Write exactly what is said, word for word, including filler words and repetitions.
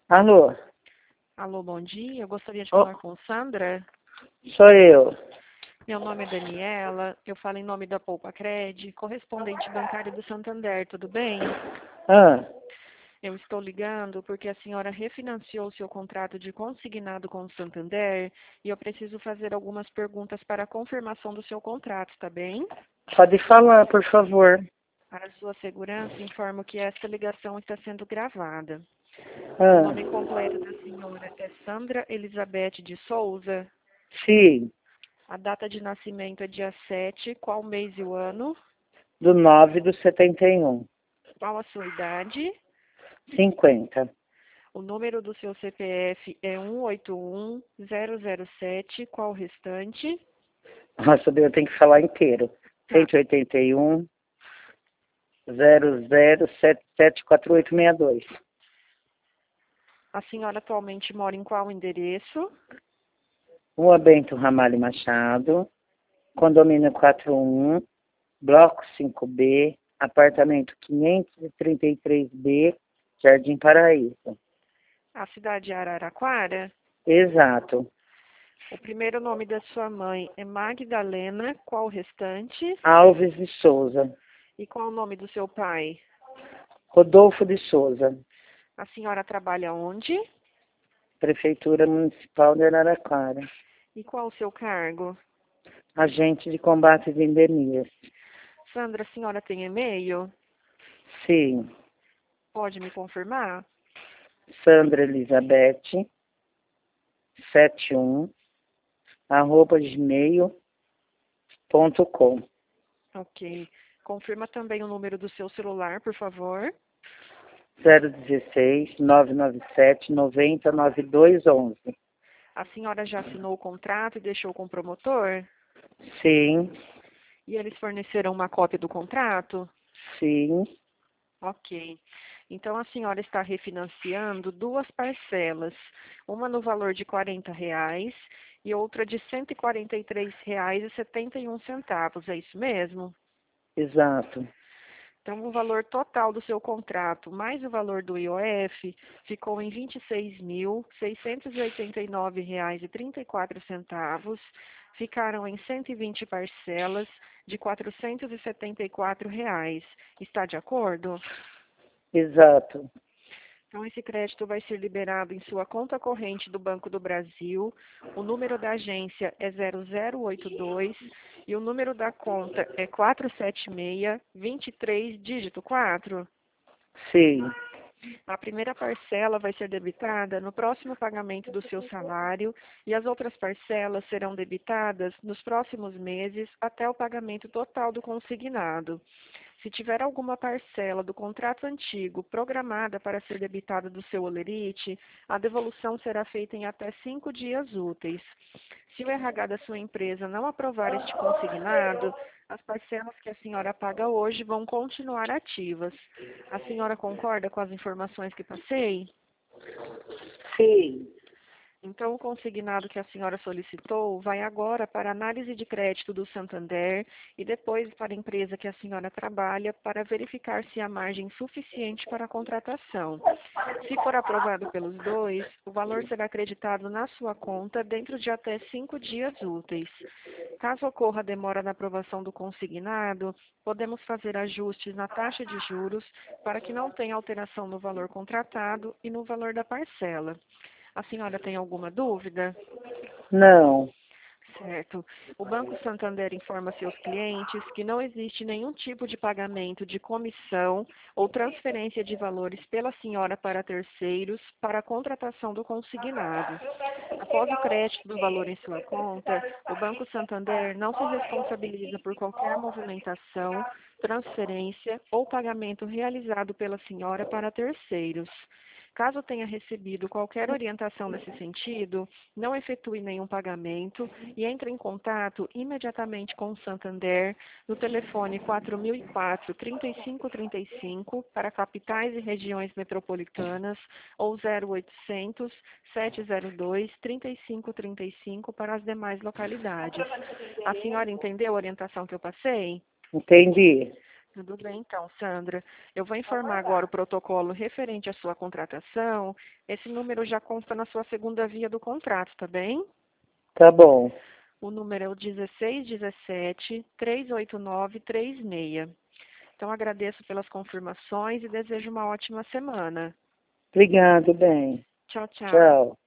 Alô, Alô, bom dia. Eu gostaria de Ó, falar com Sandra. sou eu. Meu nome é Daniela. Eu falo em nome da Poupa Cred, correspondente bancário do Santander. Tudo bem? Ah, Eu estou ligando porque a senhora refinanciou seu contrato de consignado com o Santander e eu preciso fazer algumas perguntas para a confirmação do seu contrato, tá bem? pode falar, por favor. Para sua segurança, informo que esta ligação está sendo gravada. O Ah, nome completo da senhora é Sandra Elizabeth de Souza. sim, A data de nascimento é dia sete. Qual mês e o ano? do nove do setenta e um, Qual a sua idade? cinquenta. O número do seu C P F é um oito um zero zero sete. Qual o restante? Nossa, eu tenho que falar inteiro. Tá. cento e oitenta e um, zero zero sete sete quatro oito seis dois. A senhora atualmente mora em qual endereço? Rua Bento Ramalho Machado, condomínio quatro um, bloco cinco B, apartamento quinhentos e trinta e três B, Jardim Paraíso. A cidade de Araraquara? Exato. O primeiro nome da sua mãe é Magdalena. Qual o restante? Alves de Souza. E qual o nome do seu pai? Rodolfo de Souza. A senhora trabalha onde? Prefeitura Municipal de Araraquara. E qual o seu cargo? Agente de combate às endemias. Sandra, a senhora tem e-mail? Sim. Pode me confirmar? Sandra Elizabeth, setenta e um, arroba gmail ponto com. Ok. Confirma também o número do seu celular, por favor. zero dezesseis, nove nove sete, noventa, noventa e dois onze. A senhora já assinou o contrato e deixou com o promotor? Sim, E eles forneceram uma cópia do contrato? sim, Ok. Então a senhora está refinanciando duas parcelas, uma no valor de quarenta reais e outra de cento e quarenta e três reais e setenta e um centavos. É isso mesmo? exato. Então, o valor total do seu contrato, mais o valor do I O F, ficou em vinte e seis mil, seiscentos e oitenta e nove reais e trinta e quatro centavos. Ficaram em cento e vinte parcelas de quatrocentos e setenta e quatro reais. Está de acordo? Exato. Então, esse crédito vai ser liberado em sua conta corrente do Banco do Brasil. O número da agência é zero zero oito dois e o número da conta é quatro sete seis, dois três, dígito quatro. Sim, A primeira parcela vai ser debitada no próximo pagamento do seu salário e as outras parcelas serão debitadas nos próximos meses até o pagamento total do consignado. Se tiver alguma parcela do contrato antigo programada para ser debitada do seu holerite, a devolução será feita em até cinco dias úteis. Se o R H da sua empresa não aprovar este consignado, as parcelas que a senhora paga hoje vão continuar ativas. A senhora concorda com as informações que passei? sim. Então, o consignado que a senhora solicitou vai agora para a análise de crédito do Santander e depois para a empresa que a senhora trabalha para verificar se há margem suficiente para a contratação. Se for aprovado pelos dois, o valor será acreditado na sua conta dentro de até cinco dias úteis. Caso ocorra demora na aprovação do consignado, podemos fazer ajustes na taxa de juros para que não tenha alteração no valor contratado e no valor da parcela. A senhora tem alguma dúvida? Não, Certo. O Banco Santander informa seus clientes que não existe nenhum tipo de pagamento de comissão ou transferência de valores pela senhora para terceiros para a contratação do consignado. Após o crédito do valor em sua conta, o Banco Santander não se responsabiliza por qualquer movimentação, transferência ou pagamento realizado pela senhora para terceiros. Caso tenha recebido qualquer orientação nesse sentido, não efetue nenhum pagamento e entre em contato imediatamente com o Santander no telefone quatro mil e quatro, trinta e cinco trinta e cinco para capitais e regiões metropolitanas ou zero oitocentos, sete zero dois, trinta e cinco trinta e cinco para as demais localidades. A senhora entendeu a orientação que eu passei? entendi. Tudo bem, então, Sandra. Eu vou informar agora o protocolo referente à sua contratação. Esse número já consta na sua segunda via do contrato, tá bem? Tá bom. O número é o dezesseis dezessete, trezentos e oitenta e nove, trinta e seis. Então, agradeço pelas confirmações e desejo uma ótima semana. Obrigado, bem. Tchau, tchau. Tchau.